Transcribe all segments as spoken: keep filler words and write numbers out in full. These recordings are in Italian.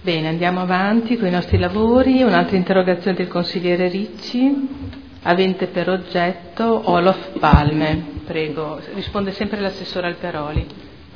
Bene, andiamo avanti con i nostri lavori. Un'altra interrogazione del consigliere Ricci, avente per oggetto Olof Palme. Prego, risponde sempre l'assessore Alberoli.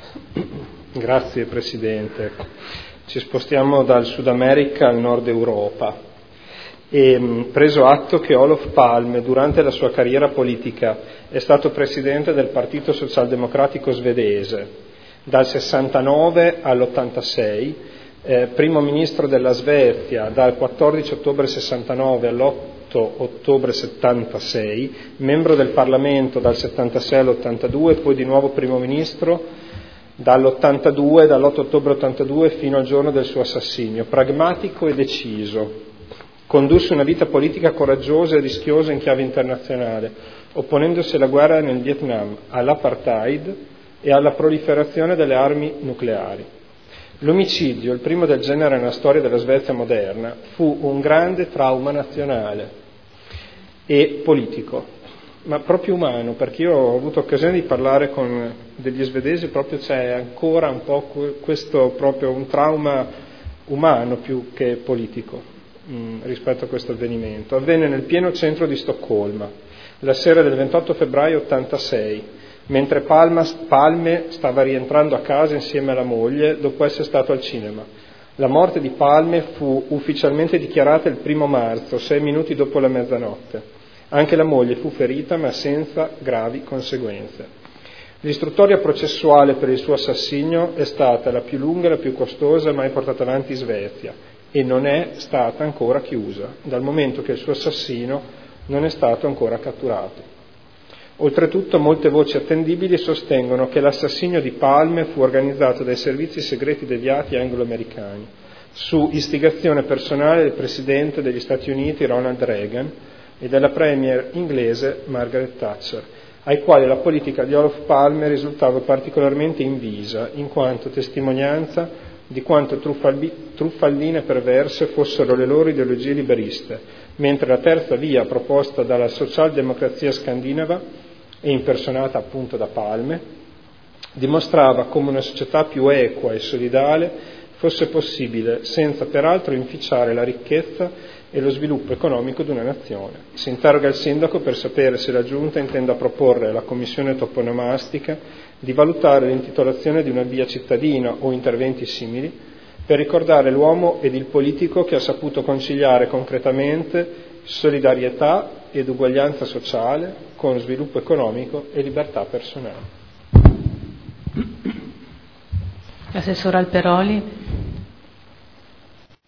Grazie Presidente. Ci spostiamo dal Sud America al Nord Europa. E, preso atto che Olof Palme durante la sua carriera politica è stato presidente del Partito Socialdemocratico svedese dal sessantanove all'ottantasei, eh, primo ministro della Svezia dal quattordici ottobre sessantanove all'otto ottobre settantasei, membro del Parlamento dal settantasei all'ottantadue, poi di nuovo primo ministro dall'ottantadue, dall'otto ottobre ottantadue fino al giorno del suo assassinio, pragmatico e deciso. Condusse una vita politica coraggiosa e rischiosa in chiave internazionale, opponendosi alla guerra nel Vietnam, all'apartheid e alla proliferazione delle armi nucleari. L'omicidio, il primo del genere nella storia della Svezia moderna, fu un grande trauma nazionale e politico, ma proprio umano, perché io ho avuto occasione di parlare con degli svedesi, proprio c'è ancora un po' questo, proprio un trauma umano più che politico rispetto a questo avvenimento. Avvenne nel pieno centro di Stoccolma, la sera del ventotto febbraio ottantasei, mentre Palma, Palme stava rientrando a casa insieme alla moglie dopo essere stato al cinema. La morte di Palme fu ufficialmente dichiarata il primo marzo, sei minuti dopo la mezzanotte. Anche la moglie fu ferita, ma senza gravi conseguenze. L'istruttoria processuale per il suo assassinio è stata la più lunga e la più costosa mai portata avanti in Svezia, e non è stata ancora chiusa, dal momento che il suo assassino non è stato ancora catturato. Oltretutto, molte voci attendibili sostengono che l'assassinio di Palme fu organizzato dai servizi segreti deviati anglo-americani, su istigazione personale del Presidente degli Stati Uniti Ronald Reagan e della Premier inglese Margaret Thatcher, ai quali la politica di Olof Palme risultava particolarmente invisa, in quanto testimonianza di quanto truffaldine e perverse fossero le loro ideologie liberiste, mentre la terza via proposta dalla socialdemocrazia scandinava e impersonata appunto da Palme dimostrava come una società più equa e solidale fosse possibile senza peraltro inficiare la ricchezza e lo sviluppo economico di una nazione. Si interroga il sindaco per sapere se la Giunta intenda proporre alla Commissione toponomastica di valutare l'intitolazione di una via cittadina o interventi simili per ricordare l'uomo ed il politico che ha saputo conciliare concretamente solidarietà ed uguaglianza sociale con sviluppo economico e libertà personale. Assessore Alberoli.